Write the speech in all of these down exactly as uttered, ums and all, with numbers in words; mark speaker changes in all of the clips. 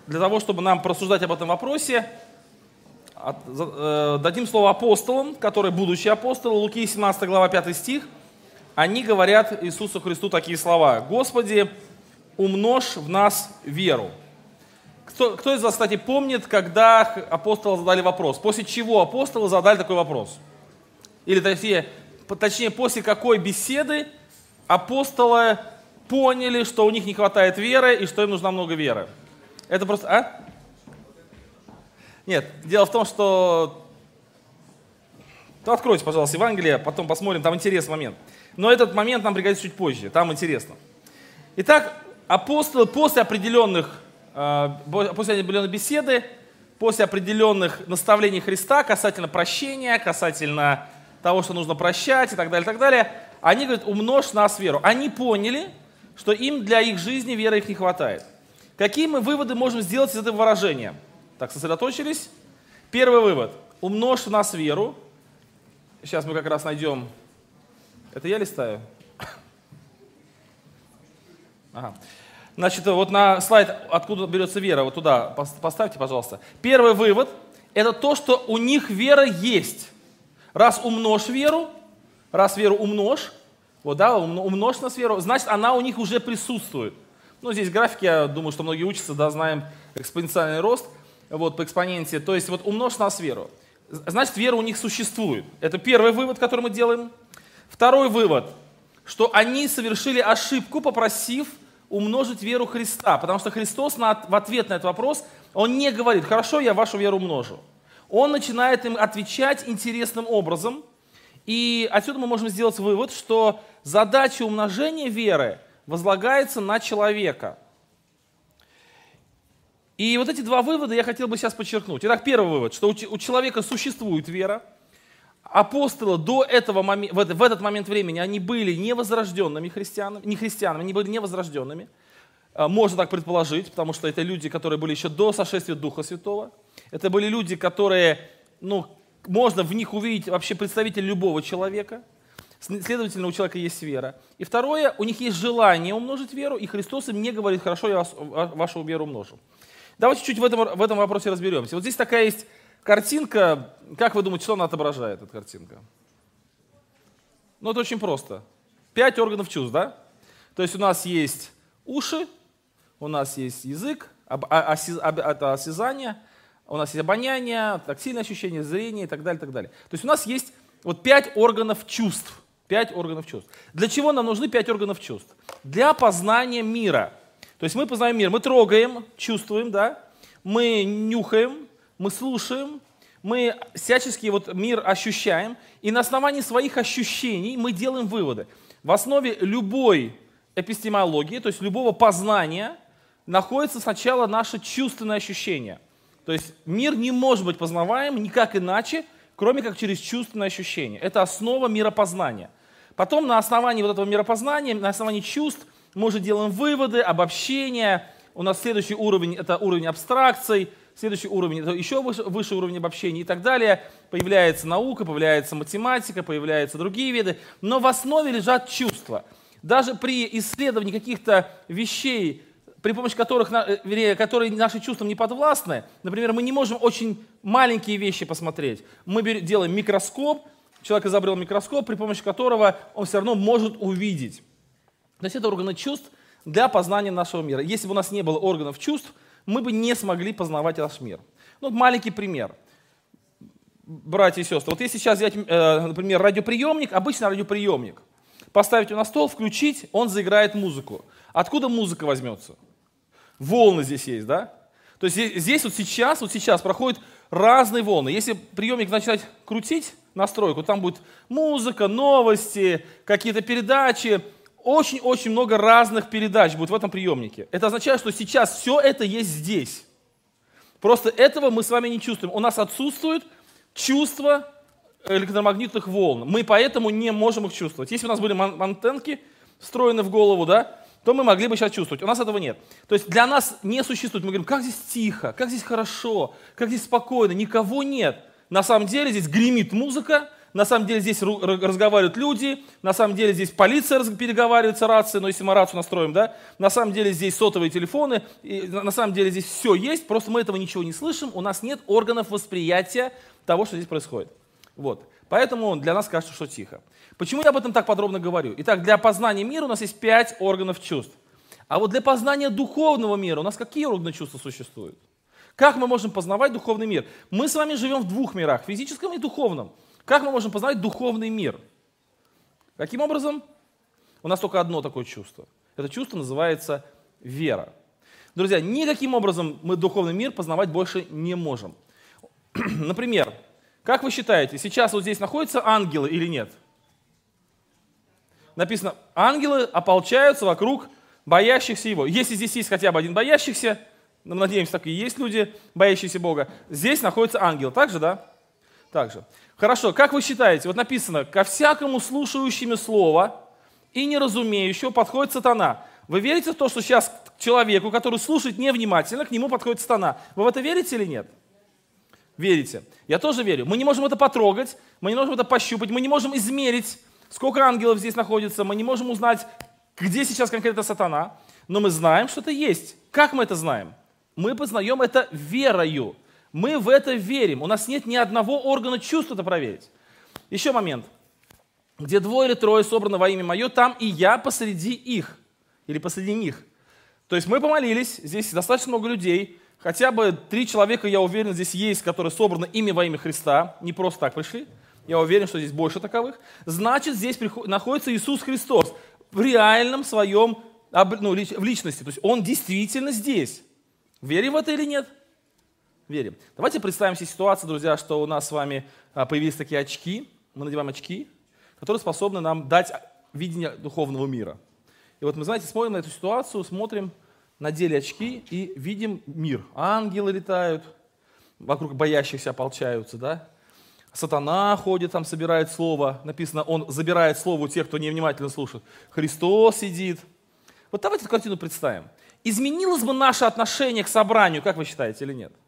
Speaker 1: для того, чтобы нам порассуждать об этом вопросе, от, э, дадим слово апостолам, которые будущие апостолы, Луки семнадцатая глава пятый стих. Они говорят Иисусу Христу такие слова: «Господи, умножь в нас веру». Кто, кто из вас, кстати, помнит, когда апостолы задали вопрос? После чего апостолы задали такой вопрос? Или точнее, точнее после какой беседы апостолы поняли, что у них не хватает веры и что им нужна много веры? Это просто... А? Нет, дело в том, что... То откройте, пожалуйста, Евангелие, потом посмотрим, там интересный момент. Но этот момент нам пригодится чуть позже, там интересно. Итак, апостолы после определенных, после определенной беседы, после определенных наставлений Христа касательно прощения, касательно того, что нужно прощать и так далее, и так далее, они говорят: умножь в нас веру. Они поняли, что им для их жизни веры их не хватает. Какие мы выводы можем сделать из этого выражения? Так, сосредоточились. Первый вывод. Умножь в нас веру. Сейчас мы как раз найдем... Это я листаю? Ага. Значит, вот на слайд, откуда берется вера, вот туда поставьте, пожалуйста. Первый вывод – это то, что у них вера есть. Раз умножь веру, раз веру умножь, вот, да, умножь нас веру, значит, она у них уже присутствует. Ну, здесь графики, я думаю, что многие учатся, да, знаем экспоненциальный рост, вот, по экспоненте. То есть, вот, умножь нас веру. Значит, вера у них существует. Это первый вывод, который мы делаем. Второй вывод, что они совершили ошибку, попросив умножить веру Христа. Потому что Христос в ответ на этот вопрос, Он не говорит: хорошо, я вашу веру умножу. Он начинает им отвечать интересным образом. И отсюда мы можем сделать вывод, что задача умножения веры возлагается на человека. И вот эти два вывода я хотел бы сейчас подчеркнуть. Итак, первый вывод, что у человека существует вера. Апостолы до этого момента, в этот момент времени, они были невозрожденными христианами, не христианами, они были невозрожденными. Можно так предположить, потому что это люди, которые были еще до сошествия Духа Святого. Это были люди, которые, ну, можно в них увидеть вообще представитель любого человека. Следовательно, у человека есть вера. И второе, у них есть желание умножить веру, и Христос им не говорит: хорошо, я вас, вашу веру умножу. Давайте чуть-чуть в этом, в этом вопросе разберемся. Вот здесь такая есть картинка. Как вы думаете, что она отображает, эта картинка? Ну, это очень просто. Пять органов чувств, да? То есть у нас есть уши, у нас есть язык, это осязание, у нас есть обоняние, тактильное ощущение, зрение и так далее, и так далее. То есть у нас есть вот пять органов чувств. Пять органов чувств. Для чего нам нужны пять органов чувств? Для познания мира. То есть мы познаем мир, мы трогаем, чувствуем, да? Мы нюхаем, мы слушаем, мы всячески вот мир ощущаем, и на основании своих ощущений мы делаем выводы. В основе любой эпистемологии, то есть любого познания, находится сначала наше чувственное ощущение. То есть мир не может быть познаваем никак иначе, кроме как через чувственное ощущение. Это основа миропознания. Потом на основании вот этого миропознания, на основании чувств, мы уже делаем выводы, обобщения. У нас следующий уровень – это уровень абстракций, следующий уровень – это еще выше, выше уровень обобщения и так далее. Появляется наука, появляется математика, появляются другие виды. Но в основе лежат чувства. Даже при исследовании каких-то вещей, при помощи которых, вернее, которые нашим чувствам не подвластны, например, мы не можем очень маленькие вещи посмотреть. Мы делаем микроскоп, человек изобрел микроскоп, при помощи которого он все равно может увидеть. То есть это органы чувств для познания нашего мира. Если бы у нас не было органов чувств, мы бы не смогли познавать наш мир. Ну, маленький пример. Братья и сестры, вот если сейчас взять, например, радиоприемник, обычный радиоприемник, поставить его на стол, включить, он заиграет музыку. Откуда музыка возьмется? Волны здесь есть, да? То есть здесь, здесь вот сейчас, вот сейчас проходят разные волны. Если приемник начать крутить настройку, там будет музыка, новости, какие-то передачи. Очень-очень много разных передач будет в этом приемнике. Это означает, что сейчас все это есть здесь. Просто этого мы с вами не чувствуем. У нас отсутствует чувство электромагнитных волн. Мы поэтому не можем их чувствовать. Если у нас были антенки встроены в голову, да, то мы могли бы сейчас чувствовать. У нас этого нет. То есть для нас не существует. Мы говорим: как здесь тихо, как здесь хорошо, как здесь спокойно. Никого нет. На самом деле здесь гремит музыка, на самом деле здесь разговаривают люди, на самом деле здесь полиция переговаривается, рация, но если мы рацию настроим, да, на самом деле здесь сотовые телефоны, и на самом деле здесь все есть, просто мы этого ничего не слышим, у нас нет органов восприятия того, что здесь происходит. Вот. Поэтому для нас кажется, что тихо. Почему я об этом так подробно говорю? Итак, для познания мира у нас есть пять органов чувств. А вот для познания духовного мира у нас какие органы чувств существуют? Как мы можем познавать духовный мир? Мы с вами живем в двух мирах, физическом и духовном. Как мы можем познавать духовный мир? Каким образом? У нас только одно такое чувство. Это чувство называется вера. Друзья, никаким образом мы духовный мир познавать больше не можем. Например, как вы считаете, сейчас вот здесь находятся ангелы или нет? Написано, ангелы ополчаются вокруг боящихся Его. Если здесь есть хотя бы один боящихся, мы надеемся, так и есть люди, боящиеся Бога, здесь находится ангел. Так же, да? Так же. Хорошо, как вы считаете, вот написано, ко всякому слушающему слово и неразумеющему подходит сатана. Вы верите в то, что сейчас к человеку, который слушает невнимательно, к нему подходит сатана? Вы в это верите или нет? Верите. Я тоже верю. Мы не можем это потрогать, мы не можем это пощупать, мы не можем измерить, сколько ангелов здесь находится, мы не можем узнать, где сейчас конкретно сатана, но мы знаем, что это есть. Как мы это знаем? Мы познаем это верою. Мы в это верим. У нас нет ни одного органа чувств это проверить. Еще момент. Где двое или трое собраны во имя Мое, там и я посреди их. Или посреди них. То есть мы помолились, здесь достаточно много людей. Хотя бы три человека, я уверен, здесь есть, которые собраны ими во имя Христа. Не просто так пришли. Я уверен, что здесь больше таковых. Значит, здесь находится Иисус Христос в реальном своем, ну, в личности. То есть Он действительно здесь. Верим в это или нет? Верим. Давайте представим себе ситуацию, друзья, что у нас с вами появились такие очки. Мы надеваем очки, которые способны нам дать видение духовного мира. И вот мы, знаете, смотрим на эту ситуацию, смотрим, надели очки и видим мир. Ангелы летают, вокруг боящихся ополчаются, да? Сатана ходит, там собирает слово. Написано, он забирает слово у тех, кто невнимательно слушает. Христос сидит. Вот давайте эту картину представим. Изменилось бы наше отношение к собранию, как вы считаете, или нет?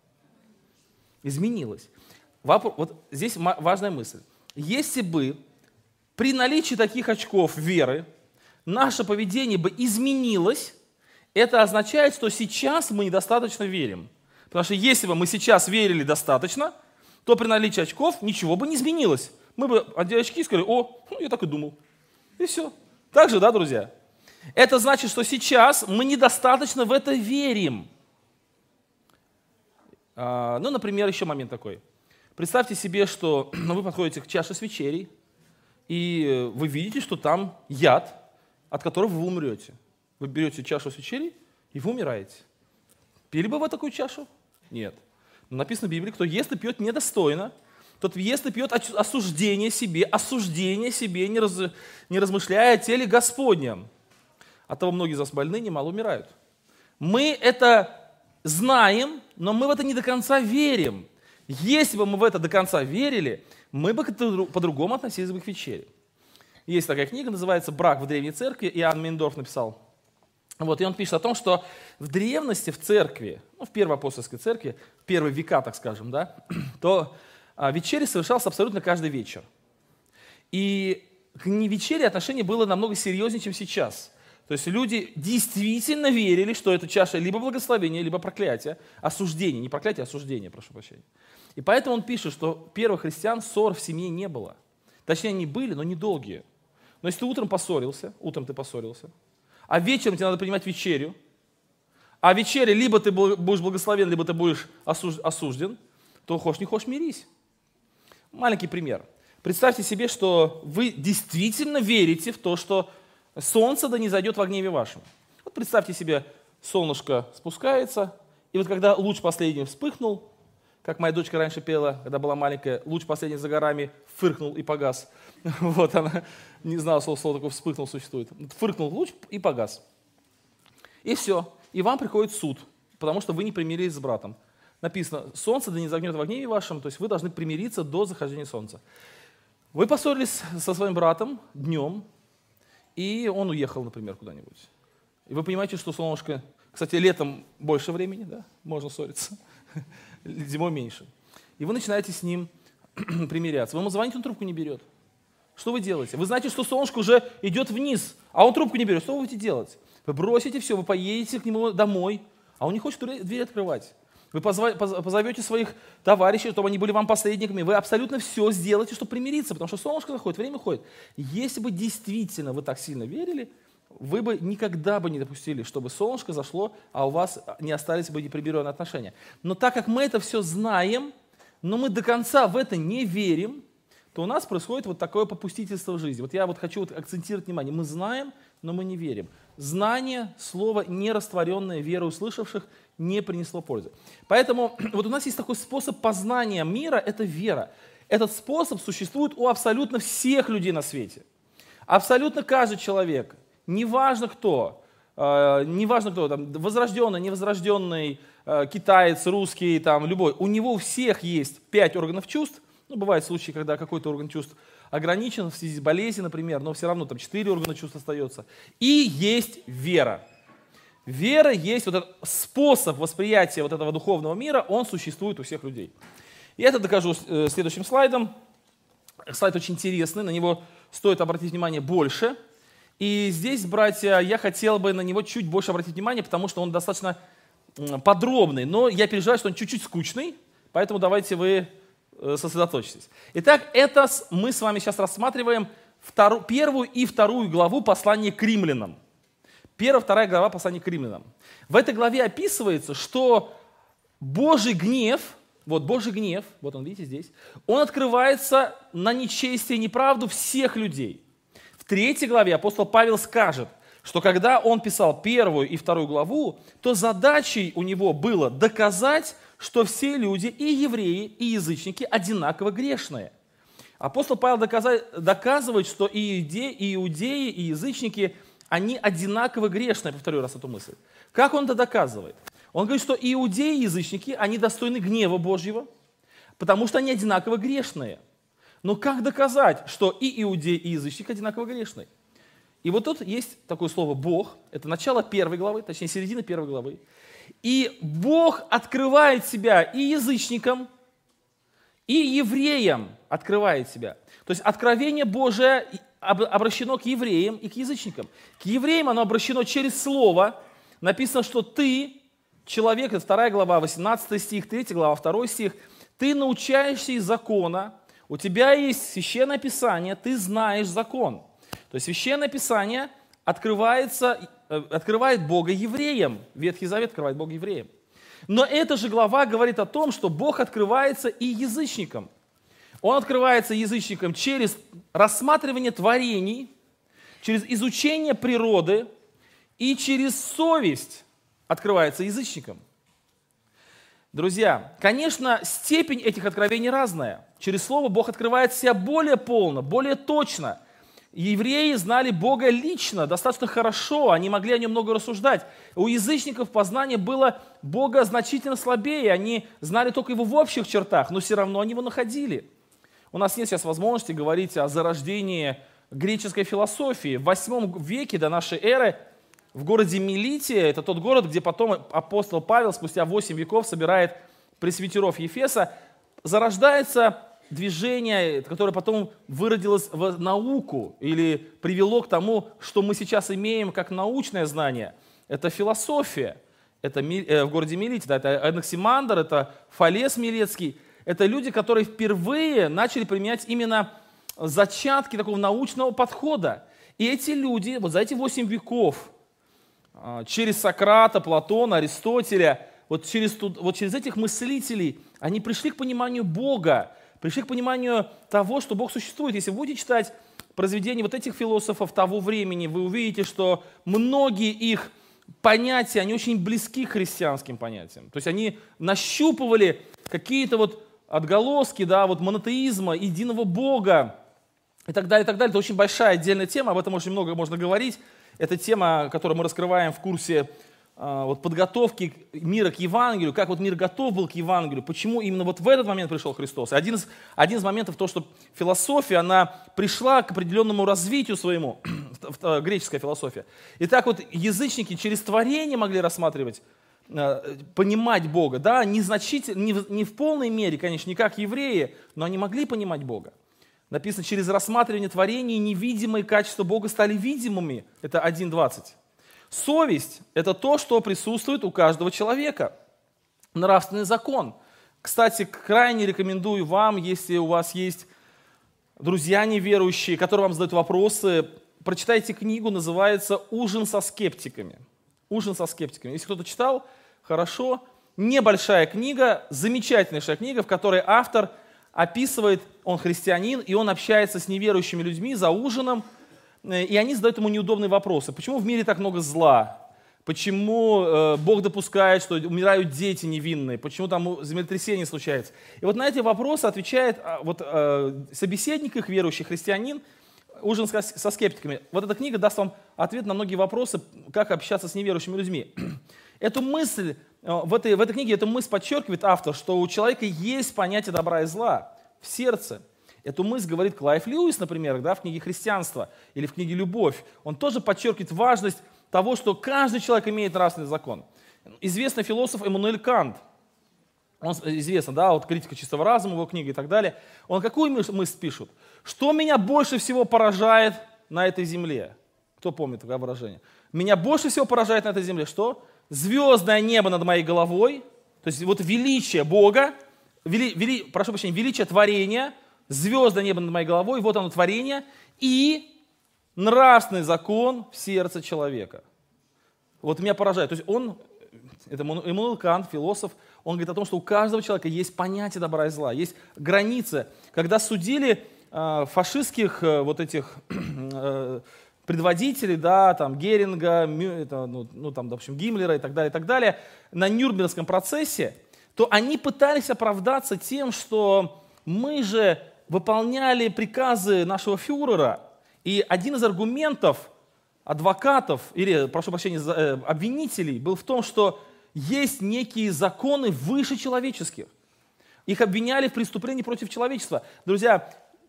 Speaker 1: Изменилось. Вопрос, вот здесь важная мысль. Если бы при наличии таких очков веры наше поведение бы изменилось, это означает, что сейчас мы недостаточно верим. Потому что если бы мы сейчас верили достаточно, то при наличии очков ничего бы не изменилось. Мы бы одели очки и сказали, о, ну, я так и думал. И все. Так же, да, друзья? Это значит, что сейчас мы недостаточно в это верим. А, ну, например, еще момент такой. Представьте себе, что ну, вы подходите к чаше с вечерей, и вы видите, что там яд, от которого вы умрете. Вы берете чашу с вечерей, и вы умираете. Пили бы вы такую чашу? Нет. Но написано в Библии, кто ест и пьет недостойно, тот ест и пьет осуждение себе, осуждение себе, не, раз, не размышляя о теле Господнем. Оттого многие из вас больны, немало умирают. Мы это знаем, но мы в это не до конца верим. Если бы мы в это до конца верили, мы бы по-другому относились бы к вечере. Есть такая книга, называется «Брак в древней церкви», Иоанн Мейндорф написал. Вот, и он пишет о том, что в древности в церкви, ну, в первой апостольской церкви, в первые века, так скажем, да, то а, вечеря совершалась абсолютно каждый вечер. И к вечере отношение было намного серьезнее, чем сейчас. То есть люди действительно верили, что эта чаша либо благословение, либо проклятие, осуждение, не проклятие, а осуждение, прошу прощения. И поэтому он пишет, что первых христиан ссор в семье не было. Точнее, они были, но недолгие. Но если ты утром поссорился, утром ты поссорился, а вечером тебе надо принимать вечерю, а вечере либо ты будешь благословен, либо ты будешь осужден, то хочешь не хочешь, мирись. Маленький пример. Представьте себе, что вы действительно верите в то, что солнце да не зайдет во гневе вашем. Вот представьте себе, солнышко спускается, и вот когда луч последний вспыхнул, как моя дочка раньше пела, когда была маленькая, луч последний за горами фыркнул и погас. Вот она не знала, что слово такое вспыхнул существует. Фыркнул луч и погас. И все. И вам приходит суд, потому что вы не примирились с братом. Написано, солнце да не загнет во гневе вашем, то есть вы должны примириться до захождения солнца. Вы поссорились со своим братом днем, и он уехал, например, куда-нибудь. И вы понимаете, что солнышко... Кстати, летом больше времени, да, можно ссориться, зимой меньше. И вы начинаете с ним примиряться. Вы ему звоните, он трубку не берет. Что вы делаете? Вы знаете, что солнышко уже идет вниз, а он трубку не берет. Что вы будете делать? Вы бросите все, вы поедете к нему домой, а он не хочет дверь открывать. Вы позовете своих товарищей, чтобы они были вам посредниками. Вы абсолютно все сделаете, чтобы примириться, потому что солнышко заходит, время ходит. Если бы действительно вы так сильно верили, вы бы никогда бы не допустили, чтобы солнышко зашло, а у вас не остались бы непримиренные отношения. Но так как мы это все знаем, но мы до конца в это не верим, то у нас происходит вот такое попустительство в жизни. Вот я вот хочу вот акцентировать внимание. Мы знаем, но мы не верим. Знание, слово, нерастворенное верой услышавших, не принесло пользы. Поэтому вот у нас есть такой способ познания мира – это вера. Этот способ существует у абсолютно всех людей на свете. Абсолютно каждый человек, неважно кто, э, неважно кто, там, возрожденный, невозрожденный, э, китаец, русский, там, любой, у него у всех есть пять органов чувств. Ну, бывают случаи, когда какой-то орган чувств ограничен в связи с болезнью, например, но все равно там четыре органа чувств остается. И есть вера. Вера есть вот этот способ восприятия вот этого духовного мира, он существует у всех людей. Я это докажу следующим слайдом. Слайд очень интересный, на него стоит обратить внимание больше. И здесь, братья, я хотел бы на него чуть больше обратить внимание, потому что он достаточно подробный, но я переживаю, что он чуть-чуть скучный, поэтому давайте вы сосредоточьтесь. Итак, это мы с вами сейчас рассматриваем вторую, первую и вторую главу послания к римлянам. Первая, вторая глава послания к римлянам. В этой главе описывается, что Божий гнев, вот Божий гнев, вот он, видите, здесь, он открывается на нечестие и неправду всех людей. В третьей главе апостол Павел скажет, что когда он писал первую и вторую главу, то задачей у него было доказать, что все люди, и евреи, и язычники, одинаково грешные. Апостол Павел доказывает, что и иудеи, и, иудеи, и язычники, они одинаково грешные, повторю раз эту мысль. Как он это доказывает? Он говорит, что и иудеи, и язычники, они достойны гнева Божьего, потому что они одинаково грешные. Но как доказать, что и иудеи, и язычник одинаково грешные? И вот тут есть такое слово «Бог», это начало первой главы, точнее середина первой главы. И Бог открывает себя и язычникам, и евреям открывает себя. То есть откровение Божие обращено к евреям и к язычникам. К евреям оно обращено через слово. Написано, что ты, человек, это вторая глава, восемнадцатый стих, третья глава, второй стих, ты научаешься из закона, у тебя есть священное писание, ты знаешь закон. То есть священное писание открывается, открывает Бога евреям. Ветхий Завет открывает Бога евреям. Но эта же глава говорит о том, что Бог открывается и язычникам. Он открывается язычникам через рассматривание творений, через изучение природы и через совесть открывается язычникам. Друзья, конечно, степень этих откровений разная. Через Слово Бог открывает себя более полно, более точно. Евреи знали Бога лично, достаточно хорошо, они могли о нем много рассуждать. У язычников познание было Бога значительно слабее, они знали только его в общих чертах, но все равно они его находили. У нас нет сейчас возможности говорить о зарождении греческой философии. В восьмом веке до нашей эры в городе Милите, это тот город, где потом апостол Павел спустя восемь веков собирает пресвитеров Ефеса, зарождается движение, которое потом выродилось в науку или привело к тому, что мы сейчас имеем как научное знание. Это философия. Это в городе Милите, да, это Анаксимандр, это Фалес Милецкий. Это люди, которые впервые начали применять именно зачатки такого научного подхода. И эти люди, вот за эти восемь веков, через Сократа, Платона, Аристотеля, вот через, вот через этих мыслителей, они пришли к пониманию Бога, пришли к пониманию того, что Бог существует. Если вы будете читать произведения вот этих философов того времени, вы увидите, что многие их понятия, они очень близки к христианским понятиям. То есть они нащупывали какие-то вот отголоски, да, вот монотеизма, единого Бога и так далее, и так далее. Это очень большая отдельная тема, об этом очень много можно говорить. Это тема, которую мы раскрываем в курсе э, вот, подготовки мира к Евангелию, как вот мир готов был к Евангелию, почему именно вот в этот момент пришел Христос. И один из, один из моментов то, что философия, она пришла к определенному развитию своему, греческая философия. И так вот язычники через творение могли рассматривать понимать Бога. Да, незначительно, не, в, не в полной мере, конечно, не как евреи, но они могли понимать Бога. Написано, через рассматривание творений невидимые качества Бога стали видимыми. Это один двадцать. Совесть – это то, что присутствует у каждого человека. Нравственный закон. Кстати, крайне рекомендую вам, если у вас есть друзья неверующие, которые вам задают вопросы, прочитайте книгу, называется «Ужин со скептиками». «Ужин со скептиками». Если кто-то читал, хорошо. Небольшая книга, замечательная книга, в которой автор описывает, он христианин, и он общается с неверующими людьми за ужином, и они задают ему неудобные вопросы. Почему в мире так много зла? Почему э, Бог допускает, что умирают дети невинные? Почему там землетрясение случается? И вот на эти вопросы отвечает вот, э, собеседник их, верующий христианин, «Ужин со скептиками». Вот эта книга даст вам ответ на многие вопросы, как общаться с неверующими людьми. Эту мысль, в этой, в этой книге эту мысль подчеркивает автор, что у человека есть понятие добра и зла в сердце. Эту мысль говорит Клайв Льюис, например, да, в книге «Христианство» или в книге «Любовь». Он тоже подчеркивает важность того, что каждый человек имеет нравственный закон. Известный философ Эммануэль Кант, он известен, да, вот «Критика чистого разума», его книга и так далее. Он какую мысль пишет? Что меня больше всего поражает на этой земле? Кто помнит такое выражение? Меня больше всего поражает на этой земле что? Звездное небо над моей головой, то есть вот величие Бога, вели, вели, прошу прощения, величие творения, звездное небо над моей головой, вот оно творение, и нравственный закон в сердце человека. Вот меня поражает. То есть он, это Эммануэль Кант, философ, он говорит о том, что у каждого человека есть понятие добра и зла, есть границы. Когда судили э, фашистских э, вот этих э, предводителей, да, там Геринга, это, ну, ну, там, в общем, Гиммлера и так далее, и так далее, на Нюрнбергском процессе, то они пытались оправдаться тем, что мы же выполняли приказы нашего фюрера, и один из аргументов адвокатов, или, прошу прощения, обвинителей, был в том, что есть некие законы выше человеческих. Их обвиняли в преступлении против человечества. Друзья,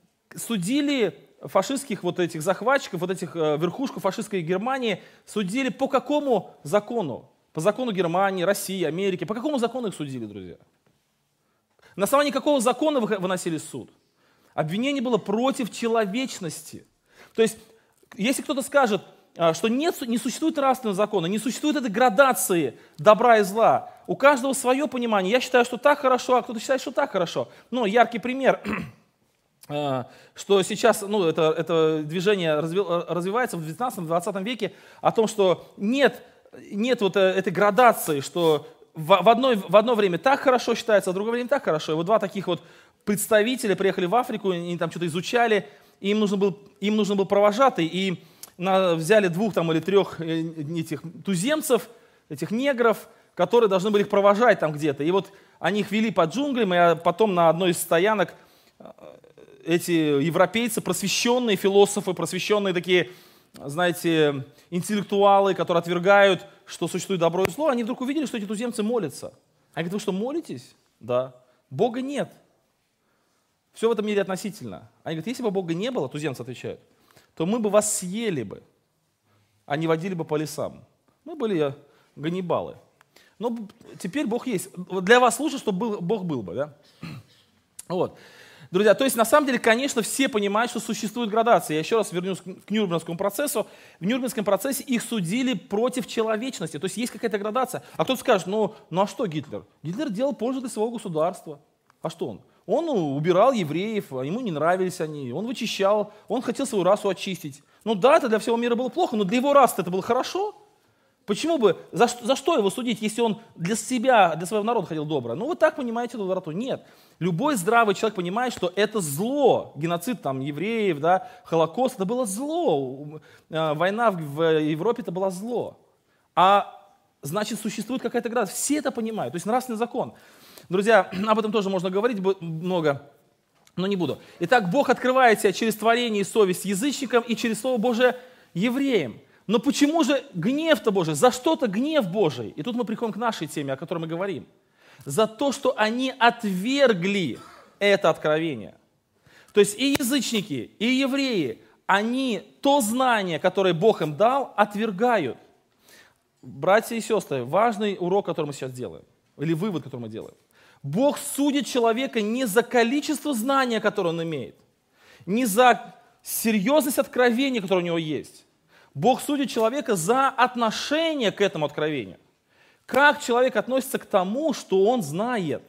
Speaker 1: судили фашистских вот этих захватчиков, вот этих э, верхушку фашистской Германии, судили по какому закону? По закону Германии, России, Америки. По какому закону их судили, друзья? На основании какого закона вы выносили суд? Обвинение было против человечности. То есть, если кто-то скажет, что нет, не существует нравственного закона, не существует этой градации добра и зла, у каждого свое понимание. Я считаю, что так хорошо, а кто-то считает, что так хорошо. Ну, яркий пример, что сейчас ну, это, это движение развивается в девятнадцатом-двадцатом веке, о том, что нет, нет вот этой градации, что в, в, одно, в одно время так хорошо считается, а в другое время так хорошо. И вот два таких вот представителя приехали в Африку, они там что-то изучали, и им нужен был, им нужен был провожатый, и на, взяли двух там, или трех этих туземцев, этих негров, которые должны были их провожать там где-то. И вот они их вели по джунглям, и потом на одной из стоянок эти европейцы, просвещенные философы, просвещенные такие, знаете, интеллектуалы, которые отвергают, что существует добро и зло, они вдруг увидели, что эти туземцы молятся. Они говорят: вы что, молитесь? Да. Бога нет. Все в этом мире относительно. Они говорят: если бы Бога не было, туземцы отвечают, то мы бы вас съели бы, а не водили бы по лесам. Мы были ганнибалы. Но теперь Бог есть. Для вас лучше, чтобы был, Бог был бы, да? Вот. Друзья, то есть на самом деле, конечно, все понимают, что существует градация. Я еще раз вернусь к Нюрнбергскому процессу. В Нюрнбергском процессе их судили против человечности. То есть есть какая-то градация. А кто-то скажет: ну, ну а что Гитлер? Гитлер делал пользу для своего государства. А что он? Он убирал евреев, ему не нравились они, он вычищал, он хотел свою расу очистить. Ну да, это для всего мира было плохо, но для его расы это было хорошо. Почему бы, за, за что его судить, если он для себя, для своего народа хотел добро? Ну вы так понимаете эту доброту? Нет. Любой здравый человек понимает, что это зло. Геноцид там евреев, да, Холокост, это было зло. Война в Европе, это было зло. А значит, существует какая-то градация. Все это понимают. То есть нравственный закон. Друзья, об этом тоже можно говорить много, но не буду. Итак, Бог открывает себя через творение и совесть язычникам и через Слово Божие евреям. Но почему же гнев-то Божий? За что-то гнев Божий? И тут мы приходим к нашей теме, о которой мы говорим. За то, что они отвергли это откровение. То есть и язычники, и евреи, они то знание, которое Бог им дал, отвергают. братья и сестры, важный урок, который мы сейчас делаем, или вывод, который мы делаем. Бог судит человека не за количество знания, которое он имеет, не за серьезность откровения, которое у него есть. Бог судит человека за отношение к этому откровению. Как человек относится к тому, что он знает,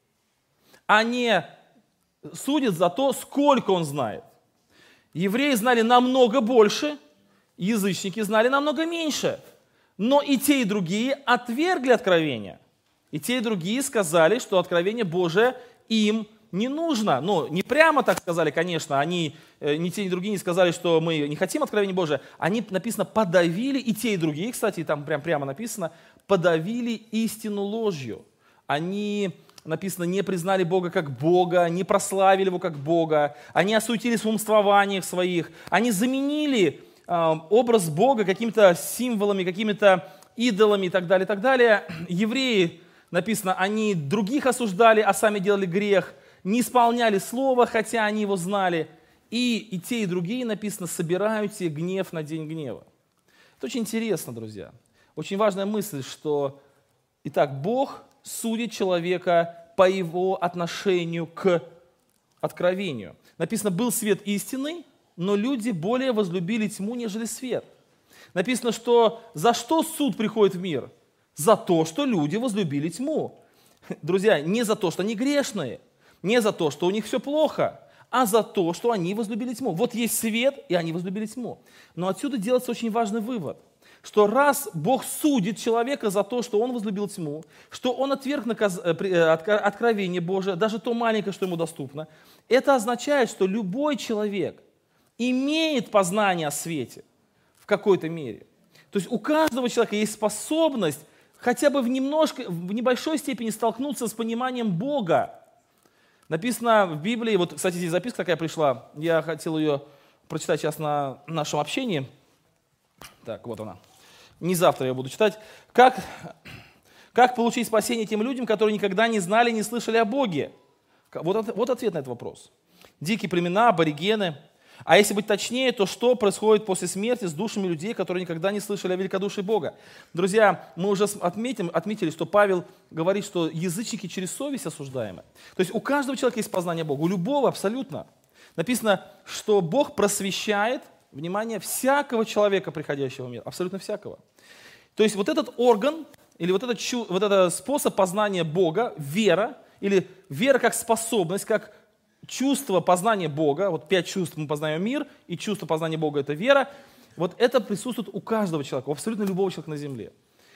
Speaker 1: а не судит за то, сколько он знает. Евреи знали намного больше, язычники знали намного меньше. Но и те, и другие отвергли откровение. И те, и другие сказали, что откровение Божие им не нужно. Ну, не прямо так сказали, конечно. Они, ни те, ни другие не сказали, что мы не хотим откровения Божие. Они, написано, подавили, и те, и другие, кстати, там прям прямо написано, подавили истину ложью. Они, написано, не признали Бога как Бога, не прославили Его как Бога. Они осуетились в умствованиях своих. Они заменили образ Бога какими-то символами, какими-то идолами и так далее, и так далее. Евреи, написано, они других осуждали, а сами делали грех, не исполняли слово, хотя они его знали. И, и те, и другие, написано, собирают себе гнев на день гнева. Это очень интересно, друзья. Очень важная мысль, что, итак, Бог судит человека по его отношению к откровению. Написано, был свет истинный, но люди более возлюбили тьму, нежели свет. Написано, что за что суд приходит в мир? За то, что люди возлюбили тьму. Друзья, не за то, что они грешные, не за то, что у них все плохо, а за то, что они возлюбили тьму. Вот есть свет, и они возлюбили тьму. Но отсюда делается очень важный вывод, что раз Бог судит человека за то, что он возлюбил тьму, что он отверг наказ... откровение Божие, даже то маленькое, что ему доступно, это означает, что любой человек имеет познание о свете в какой-то мере. То есть у каждого человека есть способность хотя бы в, немножко, в небольшой степени столкнуться с пониманием Бога. Написано в Библии, вот, кстати, здесь записка такая пришла, я хотел ее прочитать сейчас на нашем общении. Так, вот она. Не завтра я буду читать. Как, как получить спасение тем людям, которые никогда не знали, не слышали о Боге? Вот, вот ответ на этот вопрос. Дикие племена, аборигены. А если быть точнее, то что происходит после смерти с душами людей, которые никогда не слышали о великодушии Бога? Друзья, мы уже отметим, отметили, что Павел говорит, что язычники через совесть осуждаемы. То есть у каждого человека есть познание Бога, у любого абсолютно. Написано, что Бог просвещает, внимание, всякого человека, приходящего в мир, абсолютно всякого. То есть вот этот орган, или вот этот, вот этот способ познания Бога, вера, или вера как способность, как чувство познания Бога, вот пять чувств мы познаем мир, и чувство познания Бога – это вера, вот это присутствует у каждого человека, у абсолютно любого человека на земле.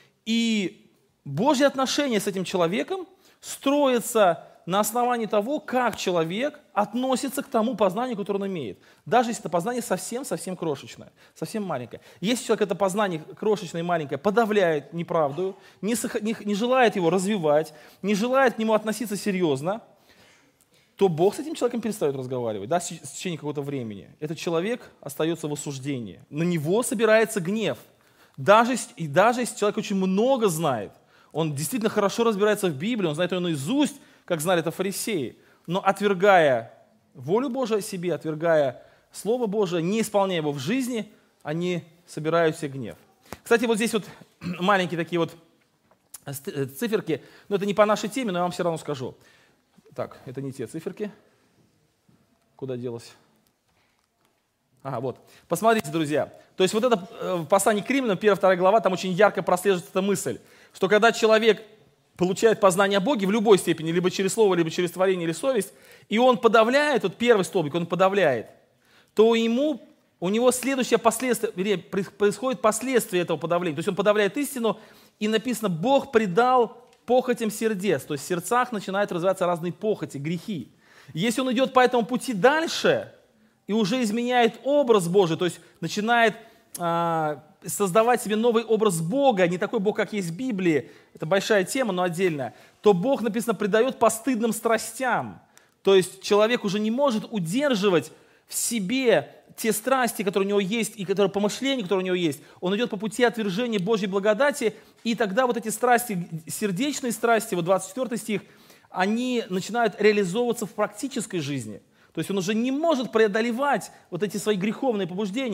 Speaker 1: И Божье отношение с этим человеком строится на основании того, как человек относится к тому познанию, которое он имеет. Даже если это познание совсем-совсем крошечное, совсем маленькое. Если человек это познание крошечное и маленькое подавляет неправду, не, не, не желает его развивать, не желает к нему относиться серьезно, то Бог с этим человеком перестает разговаривать, да, в течение какого-то времени. Этот человек остается в осуждении. На него собирается гнев. Даже, и даже если человек очень много знает, он действительно хорошо разбирается в Библии, он знает ее наизусть, как знали это фарисеи, но отвергая волю Божию о себе, отвергая Слово Божие, не исполняя его в жизни, они собирают себе гнев. Кстати, вот здесь вот маленькие такие вот циферки, но это не по нашей теме, но я вам все равно скажу. Так, это не те циферки. Куда делось? Ага, вот. Посмотрите, друзья. То есть вот это в послании к Римлянам, первая, вторая глава, там очень ярко прослеживается эта мысль, что когда человек получает познание о Боге в любой степени, либо через слово, либо через творение или совесть, и он подавляет, вот первый столбик, он подавляет, то ему, у него следующее последствие, происходит последствие этого подавления. То есть он подавляет истину, и написано, Бог предал похотям сердец, то есть в сердцах начинают развиваться разные похоти, грехи. Если он идет по этому пути дальше и уже изменяет образ Божий, то есть начинает а, создавать себе новый образ Бога, не такой Бог, как есть в Библии, это большая тема, но отдельная, то Бог, написано, предает постыдным страстям. То есть человек уже не может удерживать в себе те страсти, которые у него есть, и которые помышления, которые у него есть. Он идет по пути отвержения Божьей благодати, и тогда вот эти страсти, сердечные страсти, вот двадцать четвёртый стих, они начинают реализовываться в практической жизни. То есть он уже не может преодолевать вот эти свои греховные побуждения.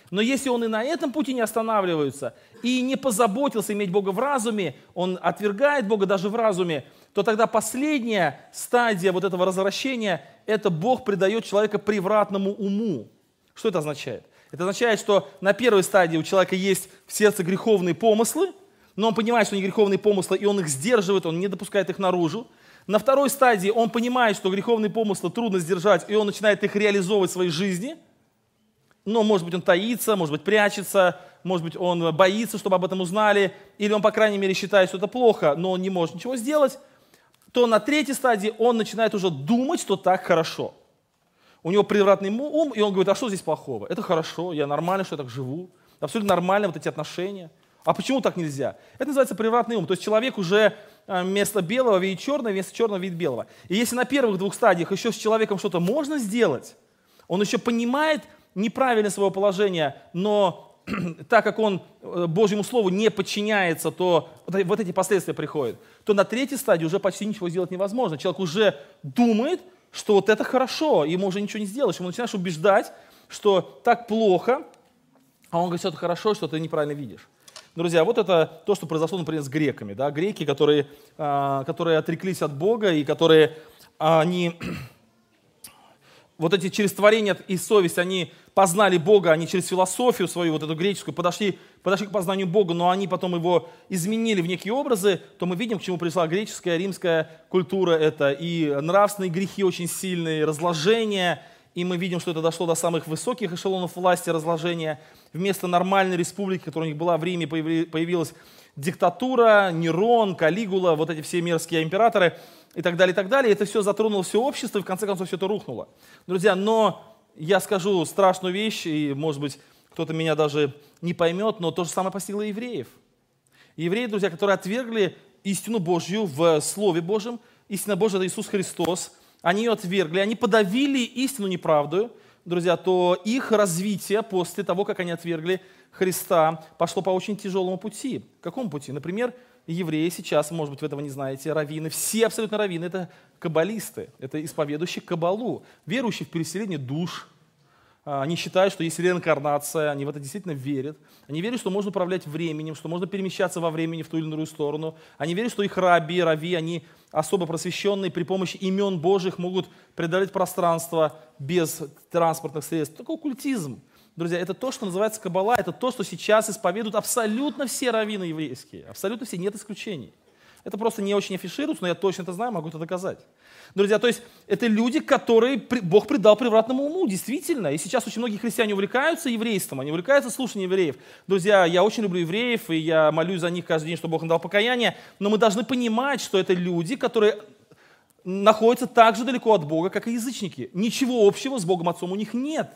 Speaker 1: Но если он и на этом пути не останавливается, и не позаботился иметь Бога в разуме, он отвергает Бога даже в разуме, то тогда последняя стадия вот этого развращения – это Бог предает человека превратному уму. Что это означает? Это означает, что на первой стадии у человека есть в сердце греховные помыслы, но он понимает, что они греховные помыслы, и он их сдерживает, он не допускает их наружу. На второй стадии он понимает, что греховные помыслы трудно сдержать, и он начинает их реализовывать в своей жизни. Но, может быть, он таится, может быть, прячется, может быть, он боится, чтобы об этом узнали, или он, по крайней мере, считает, что это плохо, но он не может ничего сделать. То на третьей стадии он начинает уже думать, что так хорошо. У него превратный ум, и он говорит, а что здесь плохого? Это хорошо, я нормально, что я так живу. Абсолютно нормально вот эти отношения. А почему так нельзя? Это называется превратный ум. То есть человек уже вместо белого видит черное, вместо черного видит белого. И если на первых двух стадиях еще с человеком что-то можно сделать, он еще понимает неправильное свое положение, но так как он Божьему Слову не подчиняется, то вот эти последствия приходят, то на третьей стадии уже почти ничего сделать невозможно. Человек уже думает, что вот это хорошо, ему уже ничего не сделаешь. Ему начинаешь убеждать, что так плохо, а он говорит, что это хорошо, что ты неправильно видишь. Друзья, вот это то, что произошло, например, с греками. Да? Греки, которые, которые отреклись от Бога, и которые, они, вот эти через творение и совесть, они познали Бога, они через философию свою, вот эту греческую, подошли, подошли к познанию Бога, но они потом его изменили в некие образы, то мы видим, к чему пришла греческая, римская культура. Это и нравственные грехи очень сильные, разложения, и мы видим, что это дошло до самых высоких эшелонов власти, разложения. Вместо нормальной республики, которая у них была в Риме, появилась диктатура, Нерон, Калигула, вот эти все мерзкие императоры и так далее, и так далее. Это все затронуло все общество, и в конце концов все это рухнуло. Друзья, но я скажу страшную вещь, и, может быть, кто-то меня даже не поймет, но то же самое постигло евреев. Евреи, друзья, которые отвергли истину Божью в Слове Божьем, истина Божья – это Иисус Христос, они ее отвергли, они подавили истину неправдою, друзья, то их развитие после того, как они отвергли Христа, пошло по очень тяжелому пути. Какому пути? Например, евреи сейчас, может быть, вы этого не знаете, раввины, все абсолютно раввины – это каббалисты, это исповедующие каббалу, верующие в переселение душ. Они считают, что есть реинкарнация, они в это действительно верят. Они верят, что можно управлять временем, что можно перемещаться во времени в ту или иную сторону. Они верят, что их раби, рави, они особо просвещенные, при помощи имен Божьих могут преодолеть пространство без транспортных средств. Такой оккультизм. Друзья, это то, что называется каббала, это то, что сейчас исповедуют абсолютно все раввины еврейские. Абсолютно все, нет исключений. Это просто не очень афишируется, но я точно это знаю, могу это доказать. Друзья, то есть это люди, которые Бог придал превратному уму, действительно. И сейчас очень многие христиане увлекаются еврейством, они увлекаются слушанием евреев. Друзья, я очень люблю евреев, и я молюсь за них каждый день, чтобы Бог им дал покаяние. Но мы должны понимать, что это люди, которые находятся так же далеко от Бога, как и язычники. Ничего общего с Богом Отцом у них нет.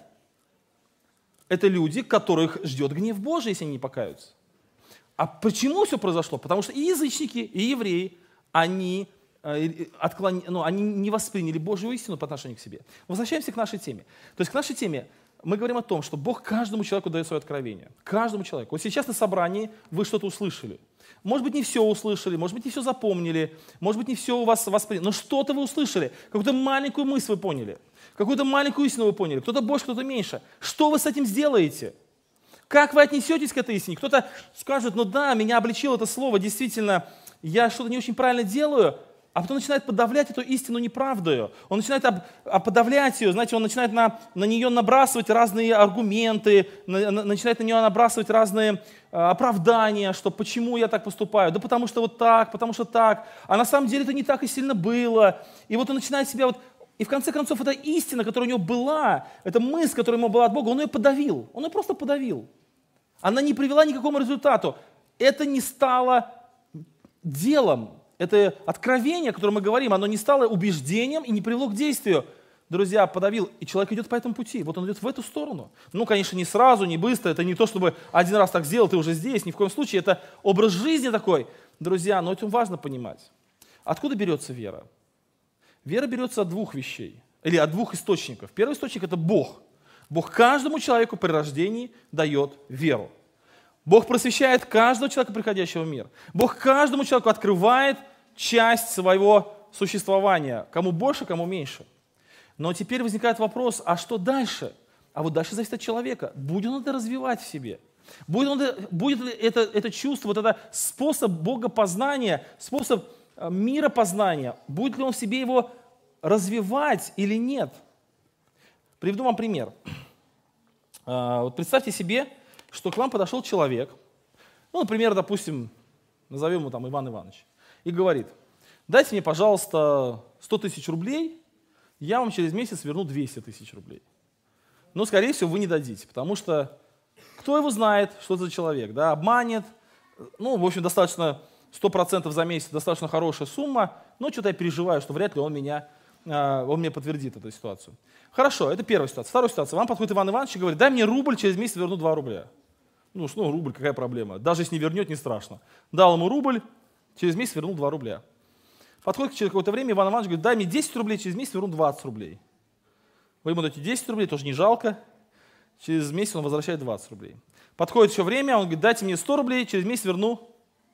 Speaker 1: Это люди, которых ждет гнев Божий, если они не покаются. А почему все произошло? Потому что и язычники, и евреи, они, э, отклон... ну, они не восприняли Божью истину по отношению к себе. Возвращаемся к нашей теме. То есть к нашей теме мы говорим о том, что Бог каждому человеку дает свое откровение. Каждому человеку. Вот сейчас на собрании вы что-то услышали. Может быть, не все услышали, может быть, не все запомнили, может быть, не все у вас восприняли, но что-то вы услышали, какую-то маленькую мысль вы поняли, какую-то маленькую истину вы поняли, кто-то больше, кто-то меньше. Что вы с этим сделаете? Как вы отнесетесь к этой истине? Кто-то скажет, ну да, меня обличило это слово, действительно, я что-то не очень правильно делаю, а потом начинает подавлять эту истину неправдою. Он начинает об, об подавлять ее, знаете, он начинает на, на нее набрасывать разные аргументы, на, на, начинает на нее набрасывать разные а, оправдания, что почему я так поступаю, да потому что вот так, потому что так, а на самом деле это не так и сильно было. И вот он начинает себя вот, и в конце концов эта истина, которая у него была, эта мысль, которая ему была от Бога, он ее подавил, он ее просто подавил. Она не привела ни к какому результату. Это не стало делом. Это откровение, о котором мы говорим, оно не стало убеждением и не привело к действию. Друзья, подавил, и человек идет по этому пути. Вот он идет в эту сторону. Ну, конечно, не сразу, не быстро. Это не то, чтобы один раз так сделал, ты уже здесь. Ни в коем случае. Это образ жизни такой. Друзья, но это важно понимать. Откуда берется вера? Вера берется от двух вещей. Или от двух источников. Первый источник – это Бог. Бог каждому человеку при рождении дает веру. Бог просвещает каждого человека, приходящего в мир. Бог каждому человеку открывает часть своего существования. Кому больше, кому меньше. Но теперь возникает вопрос, а что дальше? А вот дальше зависит от человека. Будет он это развивать в себе? Будет, он, будет ли это, это чувство, вот это способ богопознания, способ миропознания, будет ли он в себе его развивать или нет? Приведу вам пример. Вот представьте себе, что к вам подошел человек, ну, например, допустим, назовем его там Иван Иванович, и говорит: дайте мне, пожалуйста, сто тысяч рублей, я вам через месяц верну двести тысяч рублей. Но, скорее всего, вы не дадите, потому что кто его знает, что это за человек, да, обманет, ну, в общем, достаточно, сто процентов за месяц, достаточно хорошая сумма, но что-то я переживаю, что вряд ли он меня, он мне подтвердит эту ситуацию. Хорошо, это первая ситуация. Вторая ситуация. Вам подходит Иван Иванович и говорит: дай мне рубль, через месяц верну два рубля. Ну, что, ну, рубль, какая проблема? Даже если не вернет, не страшно. Дал ему рубль, через месяц вернул два рубля. Подходит через какое-то время Иван Иванович говорит: дай мне десять рублей, через месяц верну двадцать рублей. Вы ему даете десять рублей, тоже не жалко. Через месяц он возвращает двадцать рублей. Подходит еще время, он говорит: дайте мне сто рублей, через месяц верну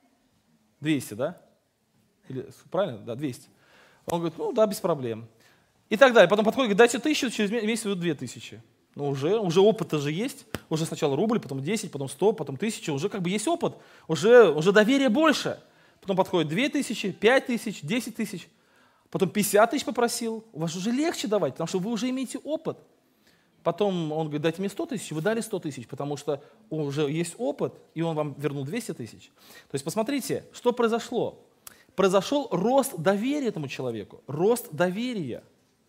Speaker 1: двести, да? Или, правильно? Да, двести. Он говорит: ну да, без проблем. И так далее. Потом подходит, говорит: дайте тысячу, через месяц верну две тысячи. Ну уже, уже опыт-то же есть. Уже сначала рубль, потом десять, потом сто, потом тысяча. Уже как бы есть опыт. Уже, уже доверие больше. Потом подходит две тысячи, пять тысяч, десять тысяч. Потом пятьдесят тысяч попросил. У вас уже легче давать, потому что вы уже имеете опыт. Потом он говорит: дайте мне сто тысяч, вы дали сто тысяч, потому что уже есть опыт, и он вам вернул двести тысяч. То есть посмотрите, что произошло. Произошел рост доверия этому человеку, рост доверия.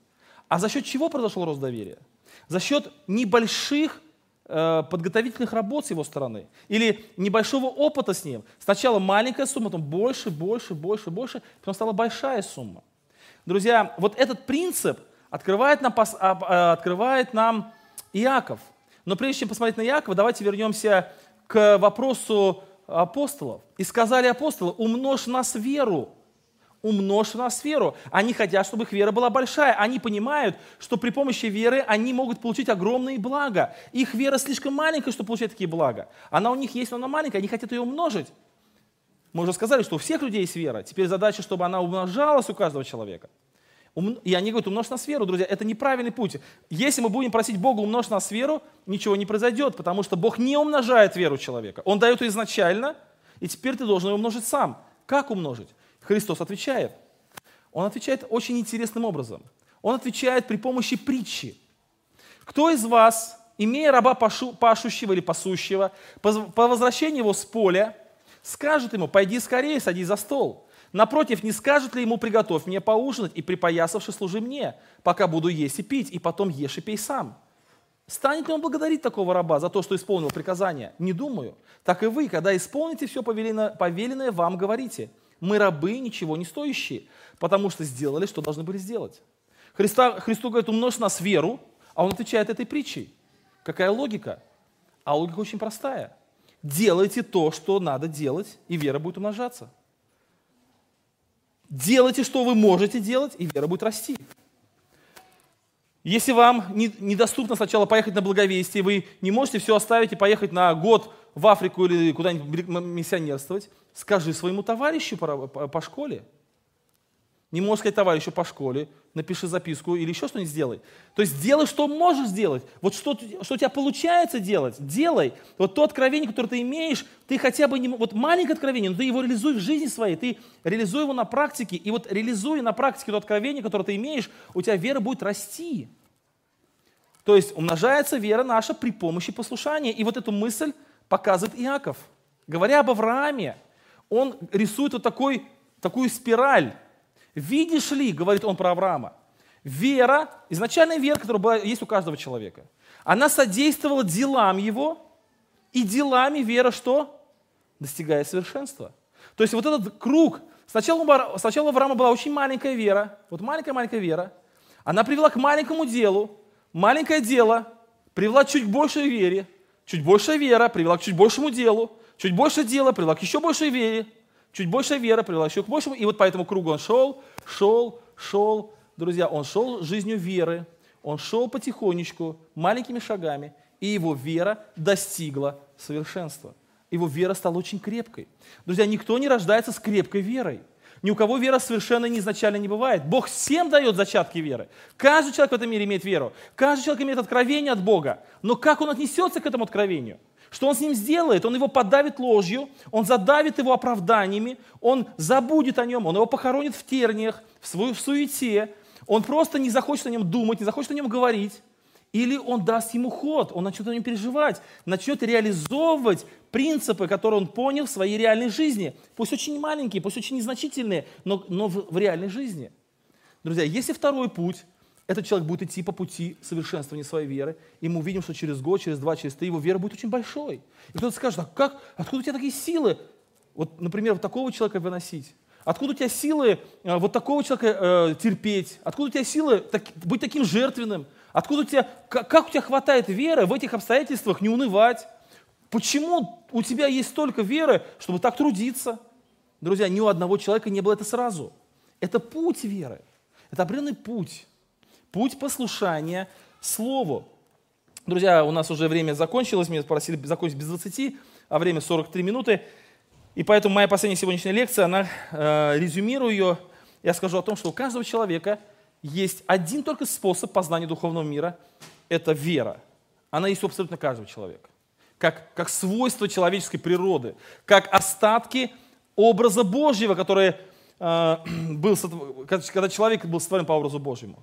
Speaker 1: А за счет чего произошел рост доверия? За счет небольших э, подготовительных работ с его стороны или небольшого опыта с ним. Сначала маленькая сумма, потом больше, больше, больше, больше, потом стала большая сумма. Друзья, вот этот принцип открывает нам, открывает нам Иаков. Но прежде чем посмотреть на Иакова, давайте вернемся к вопросу апостолов. И сказали апостолы: умножь в нас веру. Умножь в нас веру. Они хотят, чтобы их вера была большая. Они понимают, что при помощи веры они могут получить огромные блага. Их вера слишком маленькая, чтобы получать такие блага. Она у них есть, но она маленькая, они хотят ее умножить. Мы уже сказали, что у всех людей есть вера. Теперь задача, чтобы она умножалась у каждого человека. И они говорят: умножь нас веру, друзья. Это неправильный путь. Если мы будем просить Бога умножь нас веру, ничего не произойдет, потому что Бог не умножает веру человека. Он дает ее изначально, и теперь ты должен ее умножить сам. Как умножить? Христос отвечает. Он отвечает очень интересным образом. Он отвечает при помощи притчи. Кто из вас, имея раба пашу, пашущего или пасущего, по, по возвращении его с поля, скажет ему: пойди скорее, садись за стол? Напротив, не скажет ли ему: приготовь мне поужинать и, припоясавши, служи мне, пока буду есть и пить, и потом ешь и пей сам? Станет ли он благодарить такого раба за то, что исполнил приказание? Не думаю. Так и вы, когда исполните все повеленное, повеленное вам, говорите: мы рабы, ничего не стоящие, потому что сделали, что должны были сделать. Христа, Христу говорит: умножь нас веру, а он отвечает этой притчей. Какая логика? А логика очень простая. Делайте то, что надо делать, и вера будет умножаться. Делайте, что вы можете делать, и вера будет расти. Если вам недоступно сначала поехать на благовестие, вы не можете все оставить и поехать на год в Африку или куда-нибудь миссионерствовать, скажи своему товарищу по, по, по школе. Не можешь сказать товарищу по школе, напиши записку или еще что-нибудь сделай. То есть делай, что можешь сделать. Вот что, что у тебя получается делать, делай. Вот то откровение, которое ты имеешь, ты хотя бы, не, вот маленькое откровение, но ты его реализуй в жизни своей, ты реализуй его на практике. И вот реализуя на практике то откровение, которое ты имеешь, у тебя вера будет расти. То есть умножается вера наша при помощи послушания. И вот эту мысль показывает Иаков. Говоря об Аврааме, он рисует вот такой, такую спираль. Видишь ли, говорит он про Авраама, вера, изначальная вера, которая была, есть у каждого человека, она содействовала делам его, и делами вера что? Достигает совершенства. То есть вот этот круг, сначала, сначала у Авраама была очень маленькая вера, вот маленькая-маленькая вера, она привела к маленькому делу, маленькое дело привела к чуть большей вере, чуть большая вера привела к чуть большему делу, чуть больше дела привела к еще большей вере, чуть больше вера привела еще к большему, и вот по этому кругу он шел, шел, шел. Друзья, он шел жизнью веры, он шел потихонечку, маленькими шагами, и его вера достигла совершенства. Его вера стала очень крепкой. Друзья, никто не рождается с крепкой верой. Ни у кого вера совершенно изначально не бывает. Бог всем дает зачатки веры. Каждый человек в этом мире имеет веру. Каждый человек имеет откровение от Бога. Но как он отнесется к этому откровению? Что он с ним сделает? Он его подавит ложью, он задавит его оправданиями, он забудет о нем, он его похоронит в терниях, в, свою, в суете. Он просто не захочет о нем думать, не захочет о нем говорить. Или он даст ему ход, он начнет о нем переживать, начнет реализовывать принципы, которые он понял в своей реальной жизни. Пусть очень маленькие, пусть очень незначительные, но, но в, в реальной жизни. Друзья, если второй путь, этот человек будет идти по пути совершенствования своей веры, и мы увидим, что через год, через два, через три его вера будет очень большой. И кто-то скажет, а как, откуда у тебя такие силы, вот, например, вот такого человека выносить? Откуда у тебя силы э, вот такого человека э, терпеть? Откуда у тебя силы так, быть таким жертвенным? Откуда у тебя, как, как у тебя хватает веры в этих обстоятельствах не унывать? Почему у тебя есть столько веры, чтобы так трудиться? Друзья, ни у одного человека не было это сразу. Это путь веры. Это определенный путь. Путь послушания Слову. Друзья, у нас уже время закончилось. Меня просили закончить без двадцати, а время сорок три минуты. И поэтому моя последняя сегодняшняя лекция, она, э, резюмирую ее, я скажу о том, что у каждого человека есть один только способ познания духовного мира – это вера. Она есть у абсолютно каждого человека. Как, как свойство человеческой природы, как остатки образа Божьего, который, э, был, когда человек был сотворен по образу Божьему.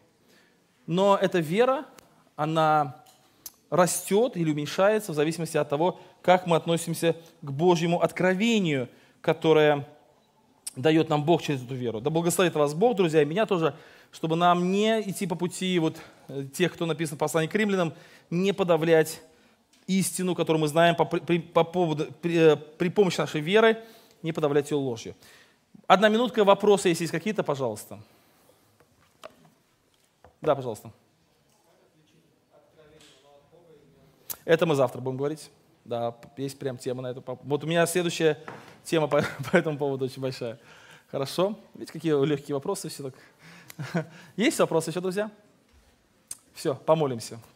Speaker 1: Но эта вера, она растет или уменьшается в зависимости от того, как мы относимся к Божьему откровению, которое дает нам Бог через эту веру. Да благословит вас Бог, друзья, и меня тоже, чтобы нам не идти по пути вот тех, кто написан в послании к римлянам, не подавлять истину, которую мы знаем по, при, по поводу, при, при помощи нашей веры, не подавлять ее ложью. Одна минутка, вопросы, если есть какие-то, пожалуйста. Да, пожалуйста. Это мы завтра будем говорить. Да, есть прям тема на это. Вот у меня следующая тема по, по этому поводу очень большая. Хорошо. Видите, какие легкие вопросы все так. Есть вопросы еще, друзья? Все, помолимся.